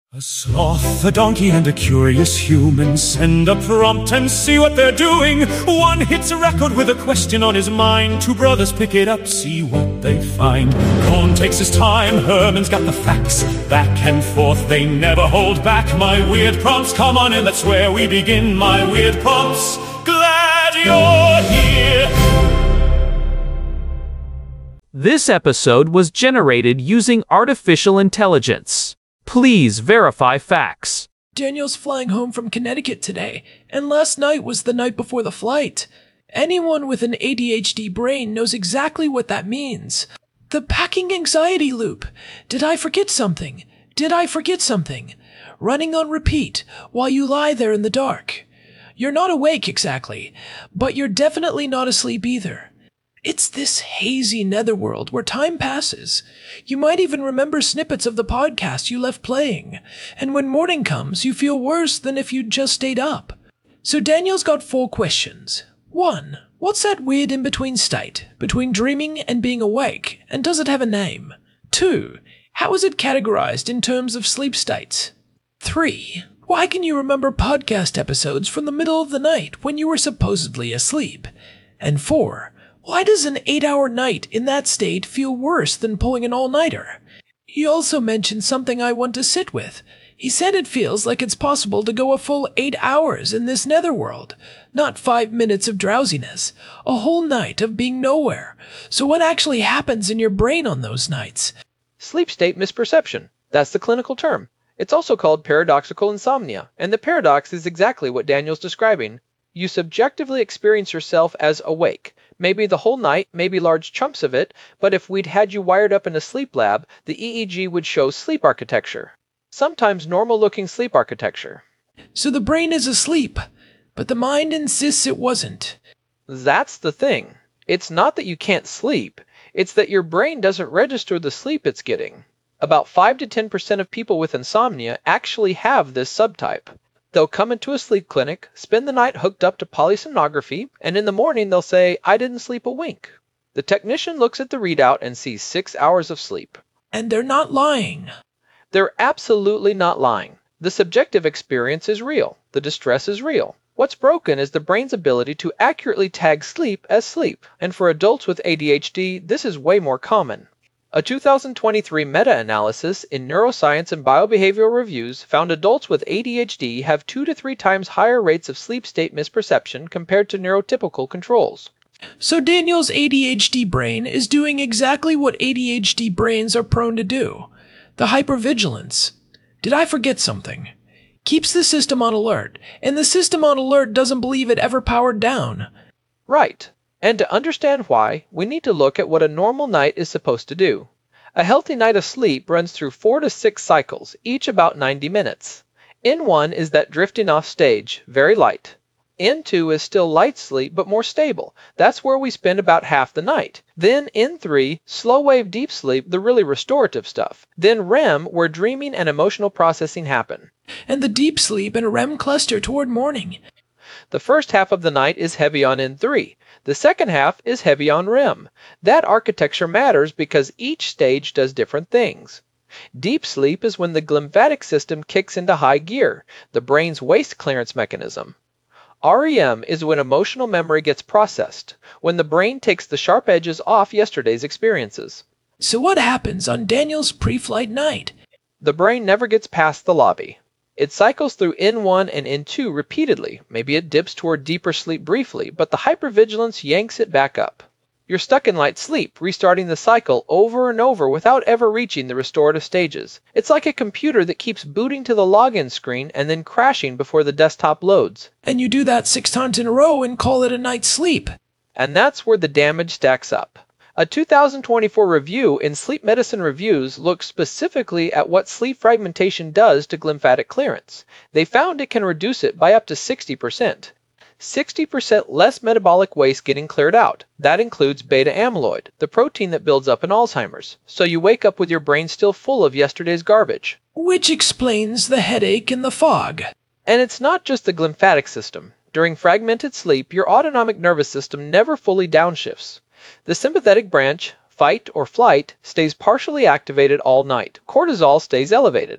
A sloth, a donkey, and a curious human send a prompt and see what they're doing. One hits a record with a question on his mind. Two brothers pick it up, see what they find. Cohn takes his time, Herman's got the facts. Back and forth, they never hold back. My weird prompts, come on in, that's where we begin. My weird prompts, glad you're here. This episode was generated using artificial intelligence. Please verify facts. Daniel's flying home from Connecticut today, and last night was the night before the flight. Anyone with an ADHD brain knows exactly what that means. The packing anxiety loop. Did I forget something? Did I forget something? Running on repeat while you lie there in the dark. You're not awake exactly, but you're definitely not asleep either. It's this hazy netherworld where time passes. You might even remember snippets of the podcast you left playing, and when morning comes, you feel worse than if you'd just stayed up. So Daniel's got 4 questions. 1. What's that weird in-between state, between dreaming and being awake, and does it have a name? 2. How is it categorized in terms of sleep states? 3. Why can you remember podcast episodes from the middle of the night when you were supposedly asleep? And 4. Why does an 8-hour night in that state feel worse than pulling an all-nighter? He also mentioned something I want to sit with. He said it feels like it's possible to go a full 8 hours in this netherworld, not 5 minutes of drowsiness, a whole night of being nowhere. So what actually happens in your brain on those nights? Sleep state misperception. That's the clinical term. It's also called paradoxical insomnia, and the paradox is exactly what Daniel's describing. You subjectively experience yourself as awake. Maybe the whole night, maybe large chunks of it, but if we'd had you wired up in a sleep lab, the EEG would show sleep architecture. Sometimes normal-looking sleep architecture. So the brain is asleep, but the mind insists it wasn't. That's the thing. It's not that you can't sleep, it's that your brain doesn't register the sleep it's getting. About 5 to 10% of people with insomnia actually have this subtype. They'll come into a sleep clinic, spend the night hooked up to polysomnography, and in the morning they'll say, I didn't sleep a wink. The technician looks at the readout and sees 6 hours of sleep. And they're not lying. They're absolutely not lying. The subjective experience is real. The distress is real. What's broken is the brain's ability to accurately tag sleep as sleep. And for adults with ADHD, this is way more common. A 2023 meta-analysis in Neuroscience and Biobehavioral Reviews found adults with ADHD have 2 to 3 times higher rates of sleep state misperception compared to neurotypical controls. So Daniel's ADHD brain is doing exactly what ADHD brains are prone to do. The hypervigilance. Did I forget something? Keeps the system on alert, and the system on alert doesn't believe it ever powered down. Right. And to understand why, we need to look at what a normal night is supposed to do. A healthy night of sleep runs through 4 to 6 cycles, each about 90 minutes. N1 is that drifting off stage, very light. N2 is still light sleep, but more stable. That's where we spend about half the night. Then N3, slow wave deep sleep, the really restorative stuff. Then REM, where dreaming and emotional processing happen. And the deep sleep and REM cluster toward morning. The first half of the night is heavy on N3. The second half is heavy on REM. That architecture matters because each stage does different things. Deep sleep is when the glymphatic system kicks into high gear, the brain's waste clearance mechanism. REM is when emotional memory gets processed, when the brain takes the sharp edges off yesterday's experiences. So what happens on Daniel's pre-flight night? The brain never gets past the lobby. It cycles through N1 and N2 repeatedly. Maybe it dips toward deeper sleep briefly, but the hypervigilance yanks it back up. You're stuck in light sleep, restarting the cycle over and over without ever reaching the restorative stages. It's like a computer that keeps booting to the login screen and then crashing before the desktop loads. And you do that 6 times in a row and call it a night's sleep. And that's where the damage stacks up. A 2024 review in Sleep Medicine Reviews looked specifically at what sleep fragmentation does to glymphatic clearance. They found it can reduce it by up to 60%. 60% less metabolic waste getting cleared out. That includes beta amyloid, the protein that builds up in Alzheimer's. So you wake up with your brain still full of yesterday's garbage. Which explains the headache and the fog. And it's not just the glymphatic system. During fragmented sleep, your autonomic nervous system never fully downshifts. The sympathetic branch, fight or flight, stays partially activated all night. Cortisol stays elevated.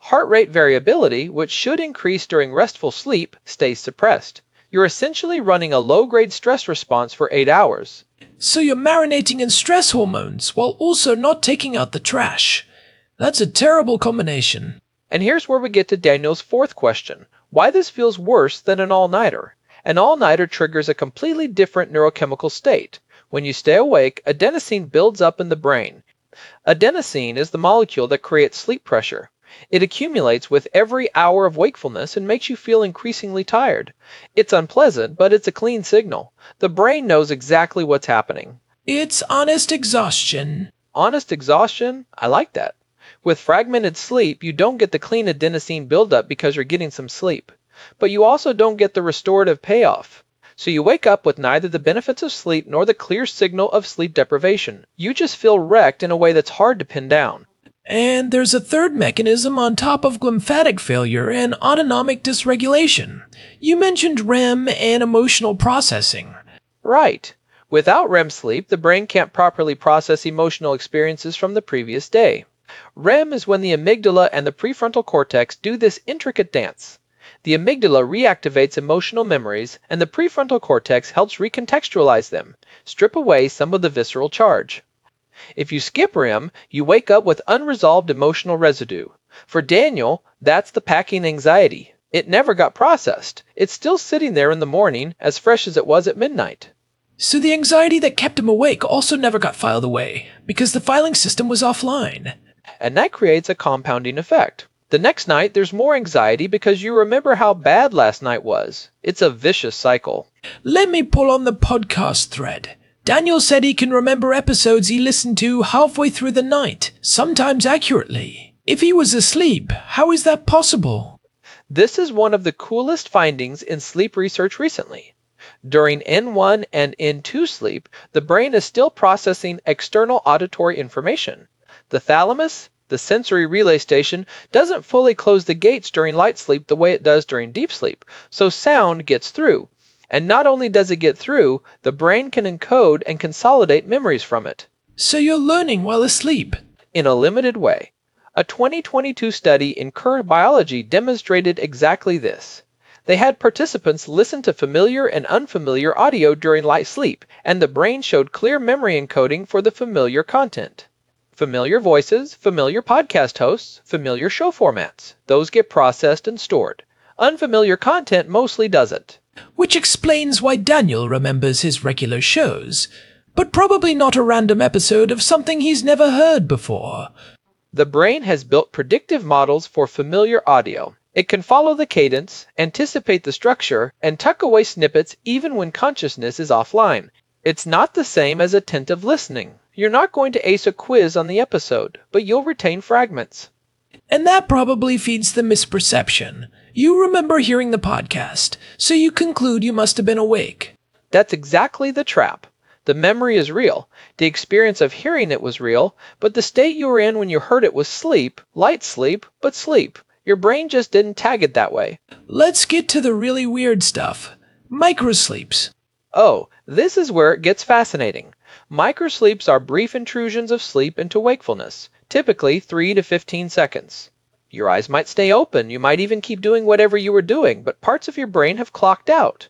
Heart rate variability, which should increase during restful sleep, stays suppressed. You're essentially running a low-grade stress response for 8 hours. So you're marinating in stress hormones while also not taking out the trash. That's a terrible combination. And here's where we get to Daniel's fourth question: why this feels worse than an all-nighter. An all-nighter triggers a completely different neurochemical state. When you stay awake, adenosine builds up in the brain. Adenosine is the molecule that creates sleep pressure. It accumulates with every hour of wakefulness and makes you feel increasingly tired. It's unpleasant, but it's a clean signal. The brain knows exactly what's happening. It's honest exhaustion. Honest exhaustion? I like that. With fragmented sleep, you don't get the clean adenosine buildup because you're getting some sleep. But you also don't get the restorative payoff. So you wake up with neither the benefits of sleep nor the clear signal of sleep deprivation. You just feel wrecked in a way that's hard to pin down. And there's a third mechanism on top of glymphatic failure and autonomic dysregulation. You mentioned REM and emotional processing. Right. Without REM sleep, the brain can't properly process emotional experiences from the previous day. REM is when the amygdala and the prefrontal cortex do this intricate dance. The amygdala reactivates emotional memories, and the prefrontal cortex helps recontextualize them, strip away some of the visceral charge. If you skip REM, you wake up with unresolved emotional residue. For Daniel, that's the packing anxiety. It never got processed. It's still sitting there in the morning, as fresh as it was at midnight. So the anxiety that kept him awake also never got filed away, because the filing system was offline. And that creates a compounding effect. The next night, there's more anxiety because you remember how bad last night was. It's a vicious cycle. Let me pull on the podcast thread. Daniel said he can remember episodes he listened to halfway through the night, sometimes accurately. If he was asleep, how is that possible? This is one of the coolest findings in sleep research recently. During N1 and N2 sleep, the brain is still processing external auditory information. The thalamus, the sensory relay station, doesn't fully close the gates during light sleep the way it does during deep sleep, so sound gets through. And not only does it get through, the brain can encode and consolidate memories from it. So you're learning while asleep? In a limited way. A 2022 study in Current Biology demonstrated exactly this. They had participants listen to familiar and unfamiliar audio during light sleep, and the brain showed clear memory encoding for the familiar content. Familiar voices, familiar podcast hosts, familiar show formats. Those get processed and stored. Unfamiliar content mostly doesn't. Which explains why Daniel remembers his regular shows, but probably not a random episode of something he's never heard before. The brain has built predictive models for familiar audio. It can follow the cadence, anticipate the structure, and tuck away snippets even when consciousness is offline. It's not the same as attentive listening. You're not going to ace a quiz on the episode, but you'll retain fragments. And that probably feeds the misperception. You remember hearing the podcast, so you conclude you must have been awake. That's exactly the trap. The memory is real. The experience of hearing it was real, but the state you were in when you heard it was sleep, light sleep, but sleep. Your brain just didn't tag it that way. Let's get to the really weird stuff. Microsleeps. Oh, this is where it gets fascinating. Microsleeps are brief intrusions of sleep into wakefulness, typically 3 to 15 seconds. Your eyes might stay open, you might even keep doing whatever you were doing, but parts of your brain have clocked out.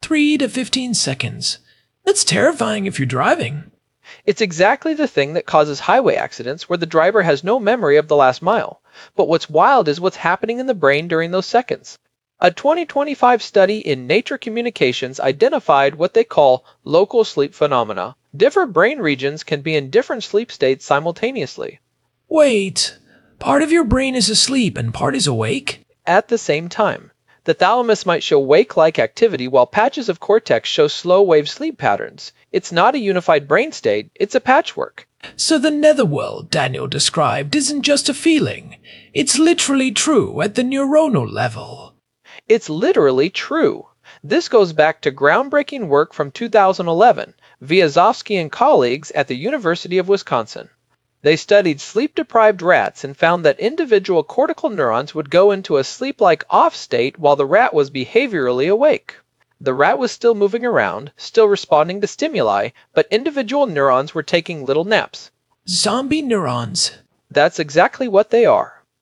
3 to 15 seconds. That's terrifying if you're driving. It's exactly the thing that causes highway accidents where the driver has no memory of the last mile. But what's wild is what's happening in the brain during those seconds. A 2025 study in Nature Communications identified what they call local sleep phenomena. Different brain regions can be in different sleep states simultaneously. Wait, part of your brain is asleep and part is awake? At the same time. The thalamus might show wake-like activity while patches of cortex show slow-wave sleep patterns. It's not a unified brain state, it's a patchwork. So the netherworld Daniel described isn't just a feeling. It's literally true at the neuronal level. It's literally true. This goes back to groundbreaking work from 2011, Vyazovsky and colleagues at the University of Wisconsin. They studied sleep-deprived rats and found that individual cortical neurons would go into a sleep-like off state while the rat was behaviorally awake. The rat was still moving around, still responding to stimuli, but individual neurons were taking little naps. Zombie neurons. That's exactly what they are.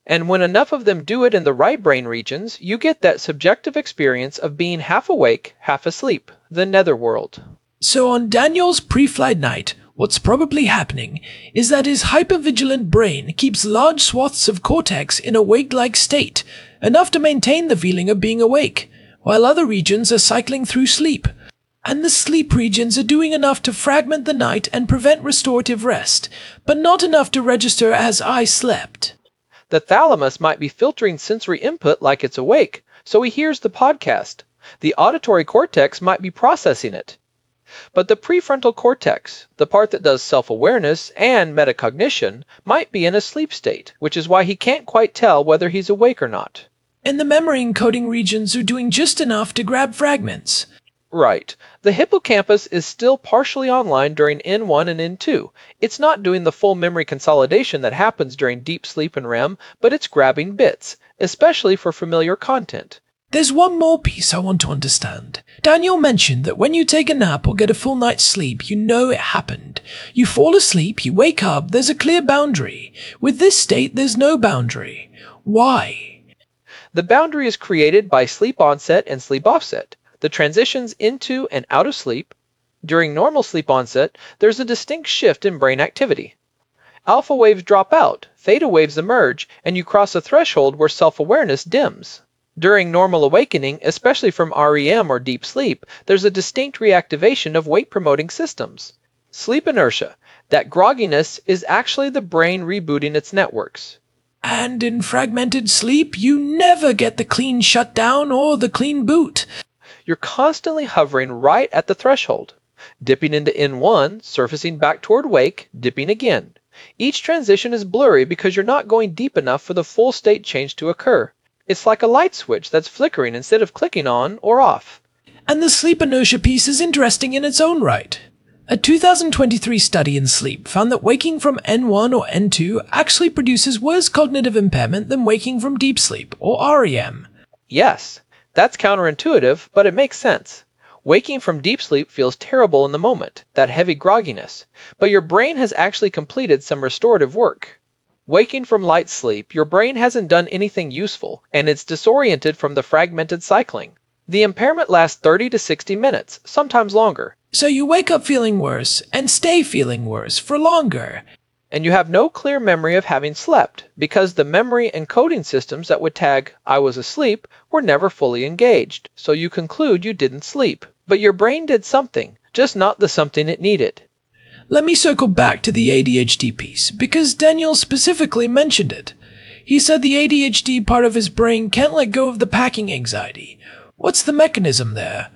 And when enough of them do it in the right brain regions, you get that subjective experience of being half awake, half asleep, the netherworld. So on Daniel's pre-flight night, what's probably happening is that his hypervigilant brain keeps large swaths of cortex in a wake-like state, enough to maintain the feeling of being awake, while other regions are cycling through sleep. And the sleep regions are doing enough to fragment the night and prevent restorative rest, but not enough to register as I slept. The thalamus might be filtering sensory input like it's awake, so he hears the podcast. The auditory cortex might be processing it. But the prefrontal cortex, the part that does self-awareness and metacognition, might be in a sleep state, which is why he can't quite tell whether he's awake or not. And the memory encoding regions are doing just enough to grab fragments. Right. The hippocampus is still partially online during N1 and N2. It's not doing the full memory consolidation that happens during deep sleep and REM, but it's grabbing bits, especially for familiar content. There's one more piece I want to understand. Daniel mentioned that when you take a nap or get a full night's sleep, you know it happened. You fall asleep, you wake up, there's a clear boundary. With this state, there's no boundary. Why? The boundary is created by sleep onset and sleep offset, the transitions into and out of sleep. During normal sleep onset, there's a distinct shift in brain activity. Alpha waves drop out, theta waves emerge, and you cross a threshold where self-awareness dims. During normal awakening, especially from REM or deep sleep, there's a distinct reactivation of wake-promoting systems. Sleep inertia, that grogginess, is actually the brain rebooting its networks. And in fragmented sleep, you never get the clean shutdown or the clean boot. You're constantly hovering right at the threshold, dipping into N1, surfacing back toward wake, dipping again. Each transition is blurry because you're not going deep enough for the full state change to occur. It's like a light switch that's flickering instead of clicking on or off. And the sleep inertia piece is interesting in its own right. A 2023 study in sleep found that waking from N1 or N2 actually produces worse cognitive impairment than waking from deep sleep or REM. Yes, that's counterintuitive, but it makes sense. Waking from deep sleep feels terrible in the moment, that heavy grogginess, but your brain has actually completed some restorative work. Waking from light sleep, your brain hasn't done anything useful, and it's disoriented from the fragmented cycling. The impairment lasts 30 to 60 minutes, sometimes longer. So you wake up feeling worse, and stay feeling worse for longer. And you have no clear memory of having slept, because the memory encoding systems that would tag, "I was asleep," were never fully engaged, so you conclude you didn't sleep. But your brain did something, just not the something it needed. Let me circle back to the ADHD piece, because Daniel specifically mentioned it. He said the ADHD part of his brain can't let go of the packing anxiety. What's the mechanism there?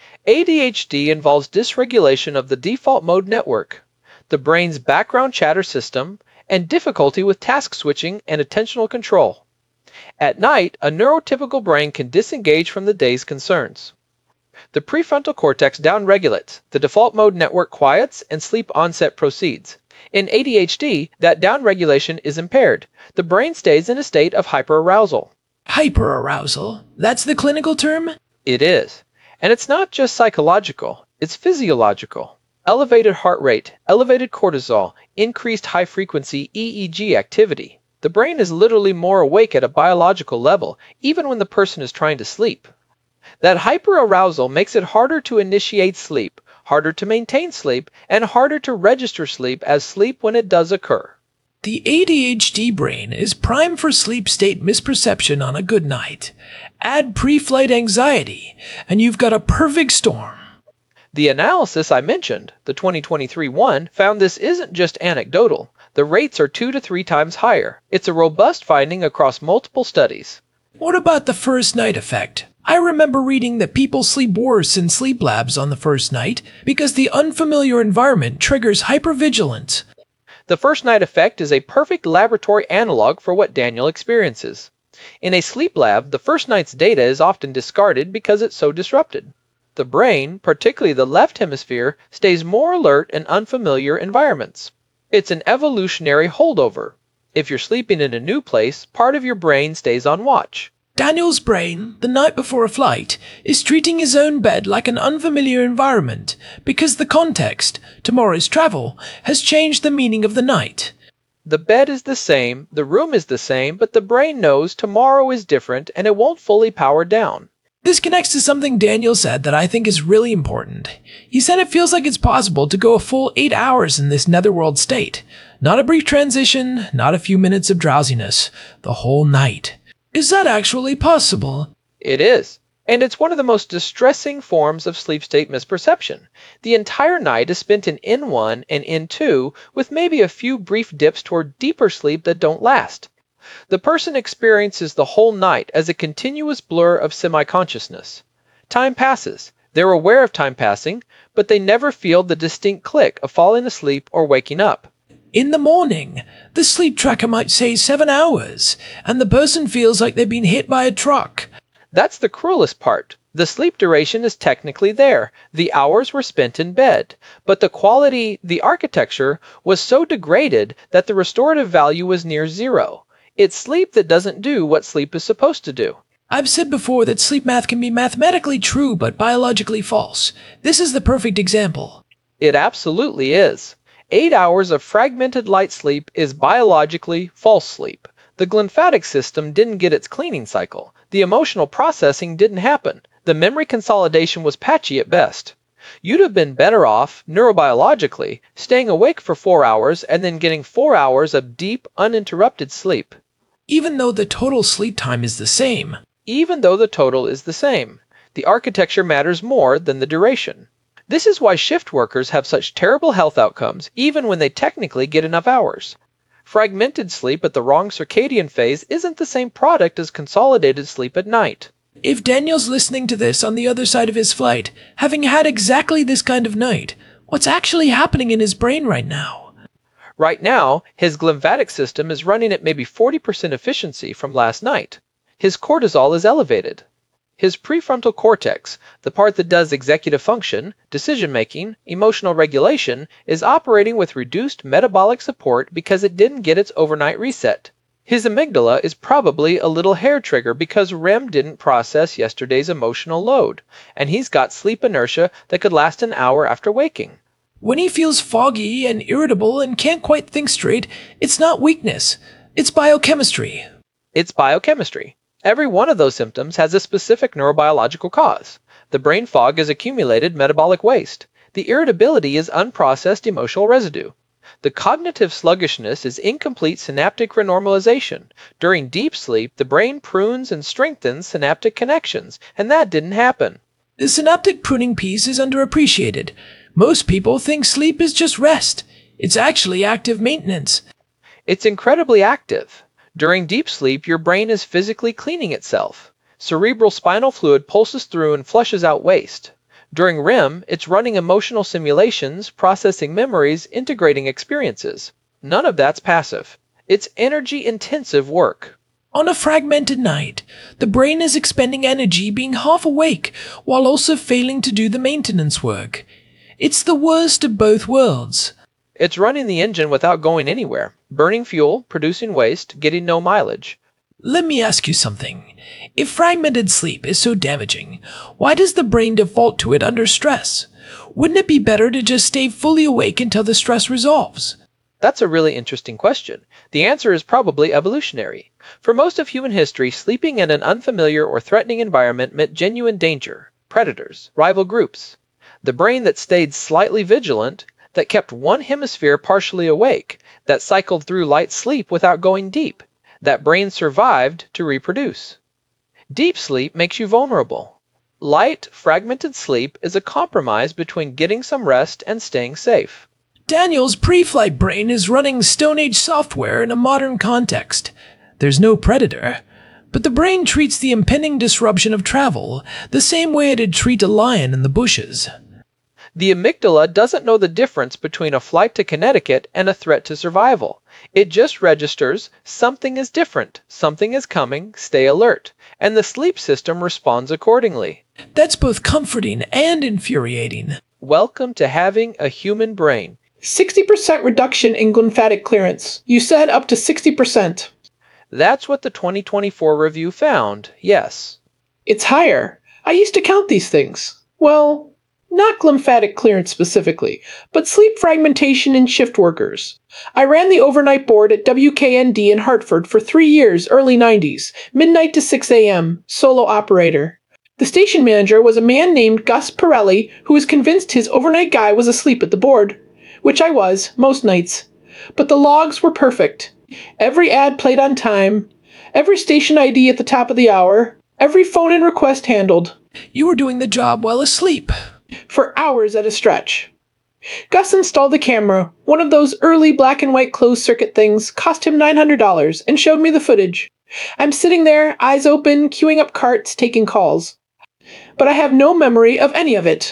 ADHD involves dysregulation of the default mode network, the brain's background chatter system, and difficulty with task switching and attentional control. At night, a neurotypical brain can disengage from the day's concerns. The prefrontal cortex downregulates, the default mode network quiets, and sleep onset proceeds. In ADHD, that downregulation is impaired. The brain stays in a state of hyperarousal. Hyperarousal? That's the clinical term? It is. And it's not just psychological, it's physiological. Elevated heart rate, elevated cortisol, increased high-frequency EEG activity. The brain is literally more awake at a biological level, even when the person is trying to sleep. That hyperarousal makes it harder to initiate sleep, harder to maintain sleep, and harder to register sleep as sleep when it does occur. The ADHD brain is primed for sleep state misperception on a good night. Add pre-flight anxiety, and you've got a perfect storm. The analysis I mentioned, the 2023 one, found this isn't just anecdotal. The rates are 2 to 3 times higher. It's a robust finding across multiple studies. What about the first night effect? I remember reading that people sleep worse in sleep labs on the first night because the unfamiliar environment triggers hypervigilance. The first night effect is a perfect laboratory analog for what Daniel experiences. In a sleep lab, the first night's data is often discarded because it's so disrupted. The brain, particularly the left hemisphere, stays more alert in unfamiliar environments. It's an evolutionary holdover. If you're sleeping in a new place, part of your brain stays on watch. Daniel's brain, the night before a flight, is treating his own bed like an unfamiliar environment because the context, tomorrow's travel, has changed the meaning of the night. The bed is the same, the room is the same, but the brain knows tomorrow is different and it won't fully power down. This connects to something Daniel said that I think is really important. He said it feels like it's possible to go a full 8 hours in this netherworld state. Not a brief transition, not a few minutes of drowsiness, the whole night. Is that actually possible? It is. And it's one of the most distressing forms of sleep state misperception. The entire night is spent in N1 and N2, with maybe a few brief dips toward deeper sleep that don't last. The person experiences the whole night as a continuous blur of semi-consciousness. Time passes. They're aware of time passing, but they never feel the distinct click of falling asleep or waking up. In the morning, the sleep tracker might say 7 hours, and the person feels like they've been hit by a truck. That's the cruelest part. The sleep duration is technically there. The hours were spent in bed. But the quality, the architecture, was so degraded that the restorative value was near zero. It's sleep that doesn't do what sleep is supposed to do. I've said before that sleep math can be mathematically true but biologically false. This is the perfect example. It absolutely is. 8 hours of fragmented light sleep is biologically false sleep. The glymphatic system didn't get its cleaning cycle. The emotional processing didn't happen. The memory consolidation was patchy at best. You'd have been better off, neurobiologically, staying awake for 4 hours and then getting 4 hours of deep, uninterrupted sleep. Even though the total sleep time is the same. Even though the total is the same. The architecture matters more than the duration. This is why shift workers have such terrible health outcomes, even when they technically get enough hours. Fragmented sleep at the wrong circadian phase isn't the same product as consolidated sleep at night. If Daniel's listening to this on the other side of his flight, having had exactly this kind of night, what's actually happening in his brain right now? Right now, his glymphatic system is running at maybe 40% efficiency from last night. His cortisol is elevated. His prefrontal cortex, the part that does executive function, decision-making, emotional regulation, is operating with reduced metabolic support because it didn't get its overnight reset. His amygdala is probably a little hair trigger because REM didn't process yesterday's emotional load, and he's got sleep inertia that could last an hour after waking. When he feels foggy and irritable and can't quite think straight, it's not weakness. It's biochemistry. It's biochemistry. Every one of those symptoms has a specific neurobiological cause. The brain fog is accumulated metabolic waste. The irritability is unprocessed emotional residue. The cognitive sluggishness is incomplete synaptic renormalization. During deep sleep, the brain prunes and strengthens synaptic connections, and that didn't happen. The synaptic pruning piece is underappreciated. Most people think sleep is just rest. It's actually active maintenance. It's incredibly active. During deep sleep, your brain is physically cleaning itself. Cerebral spinal fluid pulses through and flushes out waste. During REM, it's running emotional simulations, processing memories, integrating experiences. None of that's passive. It's energy-intensive work. On a fragmented night, the brain is expending energy being half awake while also failing to do the maintenance work. It's the worst of both worlds. It's running the engine without going anywhere, burning fuel, producing waste, getting no mileage. Let me ask you something. If fragmented sleep is so damaging, why does the brain default to it under stress? Wouldn't it be better to just stay fully awake until the stress resolves? That's a really interesting question. The answer is probably evolutionary. For most of human history, sleeping in an unfamiliar or threatening environment meant genuine danger, predators, rival groups. The brain that stayed slightly vigilant, that kept one hemisphere partially awake, that cycled through light sleep without going deep, that brain survived to reproduce. Deep sleep makes you vulnerable. Light, fragmented sleep is a compromise between getting some rest and staying safe. Daniel's pre-flight brain is running Stone Age software in a modern context. There's no predator, but the brain treats the impending disruption of travel the same way it'd treat a lion in the bushes. The amygdala doesn't know the difference between a flight to Connecticut and a threat to survival. It just registers something is different, something is coming, stay alert, and the sleep system responds accordingly. That's both comforting and infuriating. Welcome to having a human brain. 60% reduction in glymphatic clearance. You said up to 60%. That's what the 2024 review found, yes. It's higher. I used to count these things. Well, Not glymphatic clearance specifically, but sleep fragmentation in shift workers. I ran the overnight board at WKND in Hartford for 3 years, early 90s, midnight to 6 a.m., solo operator. The station manager was a man named Gus Pirelli, who was convinced his overnight guy was asleep at the board, which I was, most nights. But the logs were perfect. Every ad played on time, every station ID at the top of the hour, every phone-in request handled. You were doing the job while asleep. For hours at a stretch. Gus installed the camera, one of those early black and white closed circuit things, cost him $900, and showed me the footage. I'm sitting there, eyes open, queuing up carts, taking calls. But I have no memory of any of it.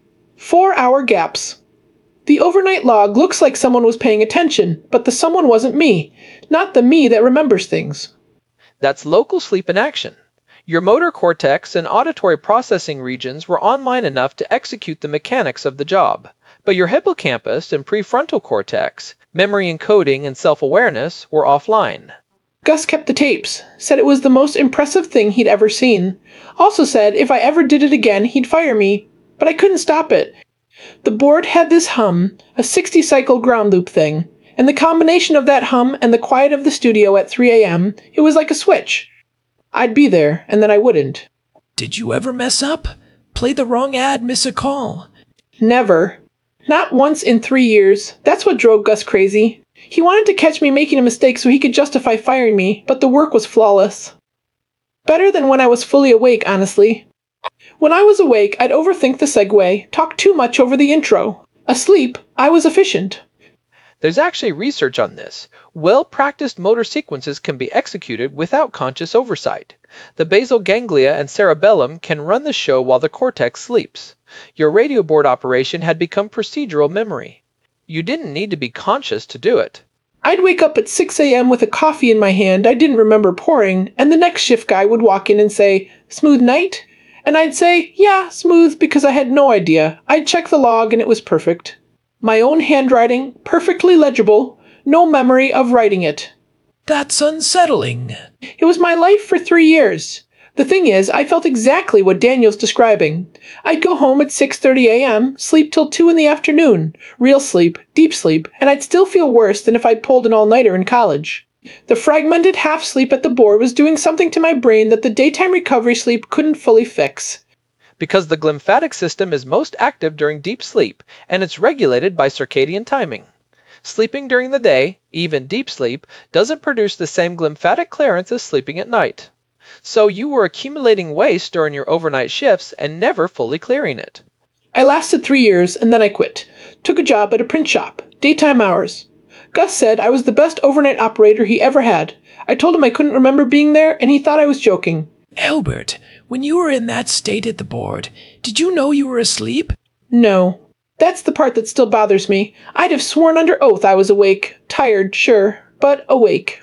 4-hour gaps. The overnight log looks like someone was paying attention, but the someone wasn't me, not the me that remembers things. That's local sleep in action. Your motor cortex and auditory processing regions were online enough to execute the mechanics of the job, but your hippocampus and prefrontal cortex, memory encoding and self-awareness, were offline. Gus kept the tapes, said it was the most impressive thing he'd ever seen. Also said if I ever did it again, he'd fire me, but I couldn't stop it. The board had this hum, a 60-cycle ground loop thing, and the combination of that hum and the quiet of the studio at 3 a.m., it was like a switch. I'd be there, and then I wouldn't. Did you ever mess up? Play the wrong ad, miss a call? Never. Not once in 3 years. That's what drove Gus crazy. He wanted to catch me making a mistake so he could justify firing me, but the work was flawless. Better than when I was fully awake, honestly. When I was awake, I'd overthink the segue, talk too much over the intro. Asleep, I was efficient. There's actually research on this. Well-practiced motor sequences can be executed without conscious oversight. The basal ganglia and cerebellum can run the show while the cortex sleeps. Your radio board operation had become procedural memory. You didn't need to be conscious to do it. I'd wake up at 6 a.m. with a coffee in my hand I didn't remember pouring, and the next shift guy would walk in and say, "Smooth night?" And I'd say, "Yeah, smooth," because I had no idea. I'd check the log and it was perfect. My own handwriting, perfectly legible, no memory of writing it. That's unsettling. It was my life for 3 years. The thing is, I felt exactly what Daniel's describing. I'd go home at 6:30 a.m., sleep till 2 in the afternoon, real sleep, deep sleep, and I'd still feel worse than if I'd pulled an all-nighter in college. The fragmented half-sleep at the board was doing something to my brain that the daytime recovery sleep couldn't fully fix. Because the glymphatic system is most active during deep sleep, and it's regulated by circadian timing. Sleeping during the day, even deep sleep, doesn't produce the same glymphatic clearance as sleeping at night. So you were accumulating waste during your overnight shifts and never fully clearing it. I lasted 3 years, and then I quit. Took a job at a print shop, daytime hours. Gus said I was the best overnight operator he ever had. I told him I couldn't remember being there, and he thought I was joking. Albert, when you were in that state at the board, did you know you were asleep? No. That's the part that still bothers me. I'd have sworn under oath I was awake. Tired, sure, but awake.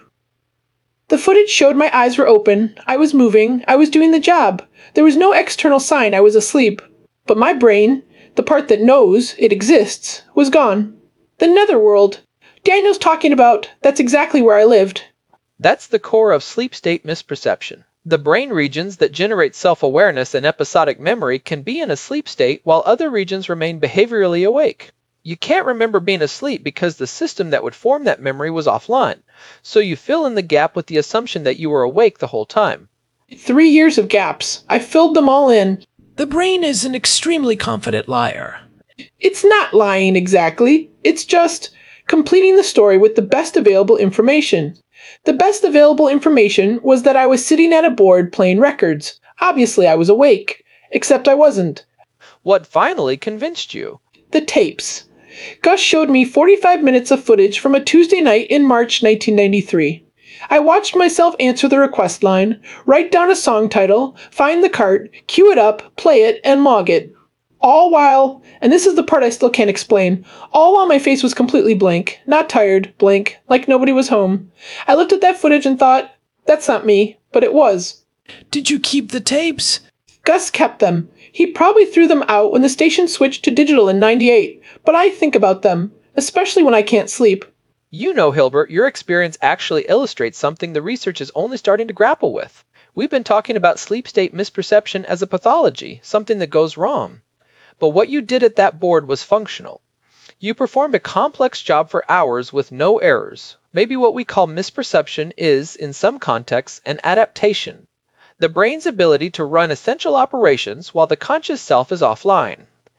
The footage showed my eyes were open, I was moving, I was doing the job. There was no external sign I was asleep. But my brain, the part that knows it exists, was gone. The netherworld. Daniel's talking about, that's exactly where I lived. That's the core of sleep state misperception. The brain regions that generate self-awareness and episodic memory can be in a sleep state while other regions remain behaviorally awake. You can't remember being asleep because the system that would form that memory was offline, so you fill in the gap with the assumption that you were awake the whole time. 3 years of gaps. I filled them all in. The brain is an extremely confident liar. It's not lying exactly. It's just completing the story with the best available information. The best available information was that I was sitting at a board playing records. Obviously I was awake, except I wasn't. What finally convinced you? The tapes. Gus showed me 45 minutes of footage from a Tuesday night in March 1993. I watched myself answer the request line, write down a song title, find the cart, cue it up, play it, and log it. All while, and this is the part I still can't explain, all while my face was completely blank, not tired, blank, like nobody was home. I looked at that footage and thought, that's not me, but it was. Did you keep the tapes? Gus kept them. He probably threw them out when the station switched to digital in '98, but I think about them, especially when I can't sleep. You know, Hilbert, your experience actually illustrates something the research is only starting to grapple with. We've been talking about sleep state misperception as a pathology, something that goes wrong. but what you did at that board was functional. You performed a complex job for hours with no errors. Maybe what we call misperception is, in some contexts, an adaptation. The brain's ability to run essential operations while the conscious self is offline.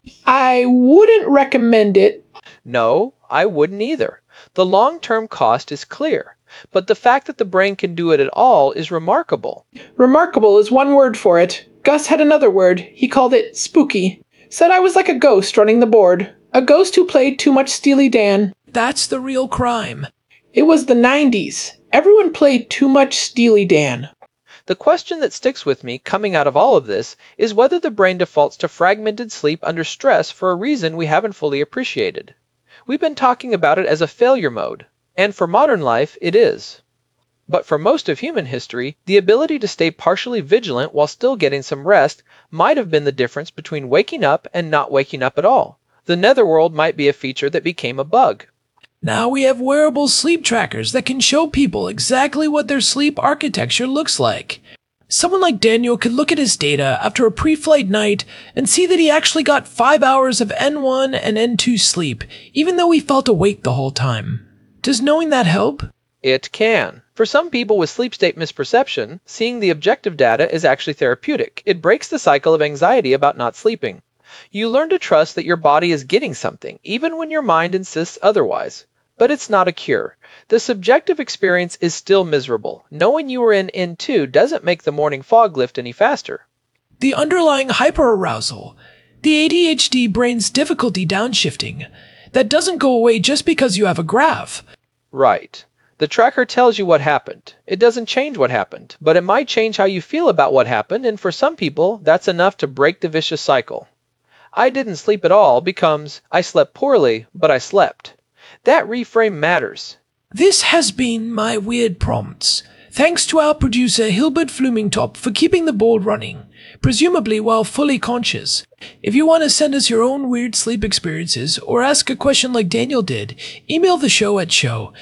I wouldn't recommend it. No, I wouldn't either. The long-term cost is clear, but the fact that the brain can do it at all is remarkable. Remarkable is one word for it. Gus had another word. He called it spooky. Said I was like a ghost running the board. A ghost who played too much Steely Dan. That's the real crime. It was the 90s. Everyone played too much Steely Dan. The question that sticks with me coming out of all of this is whether the brain defaults to fragmented sleep under stress for a reason we haven't fully appreciated. We've been talking about it as a failure mode, and for modern life, it is. But for most of human history, the ability to stay partially vigilant while still getting some rest might have been the difference between waking up and not waking up at all. The netherworld might be a feature that became a bug. Now we have wearable sleep trackers that can show people exactly what their sleep architecture looks like. Someone like Daniel could look at his data after a pre-flight night and see that he actually got 5 hours of N1 and N2 sleep, even though he felt awake the whole time. Does knowing that help? It can. For some people with sleep state misperception, seeing the objective data is actually therapeutic. It breaks the cycle of anxiety about not sleeping. You learn to trust that your body is getting something, even when your mind insists otherwise. But it's not a cure. The subjective experience is still miserable. Knowing you were in N2 doesn't make the morning fog lift any faster. The underlying hyperarousal, the ADHD brain's difficulty downshifting, that doesn't go away just because you have a graph. Right. The tracker tells you what happened. It doesn't change what happened, but it might change how you feel about what happened, and for some people, that's enough to break the vicious cycle. I didn't sleep at all becomes, I slept poorly, but I slept. That reframe matters. This has been My Weird Prompts. Thanks to our producer Hilbert Flumingtop for keeping the board running, presumably while fully conscious. If you want to send us your own weird sleep experiences or ask a question like Daniel did, email the show at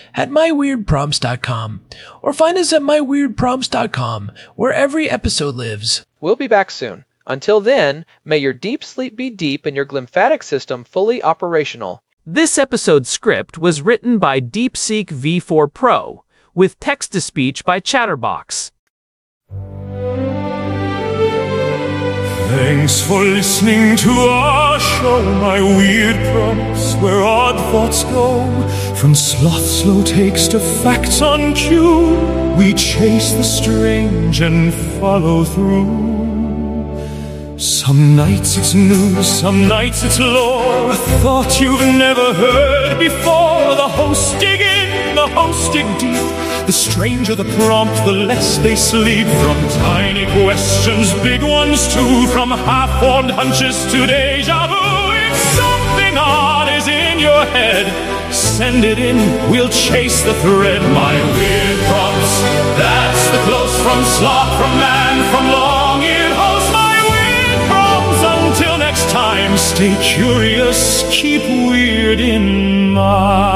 show@myweirdprompts.com or find us at myweirdprompts.com where every episode lives. We'll be back soon. Until then, may your deep sleep be deep and your glymphatic system fully operational. This episode's script was written by DeepSeek V4 Pro, with text-to-speech by Chatterbox. Thanks for listening to our show, My Weird Prompts, where odd thoughts go. From sloth slow takes to facts on cue, we chase the strange and follow through. Some nights it's news, some nights it's lore, a thought you've never heard before. The hosts dig in, the hosts dig deep. The stranger the prompt, the less they sleep. From tiny questions, big ones too. From half-formed hunches to deja vu. If something odd is in your head, send it in, we'll chase the thread. My Weird Prompts, that's the close from sloth, from man, from long-eared host. My Weird Prompts, until next time, stay curious, keep weird in mind.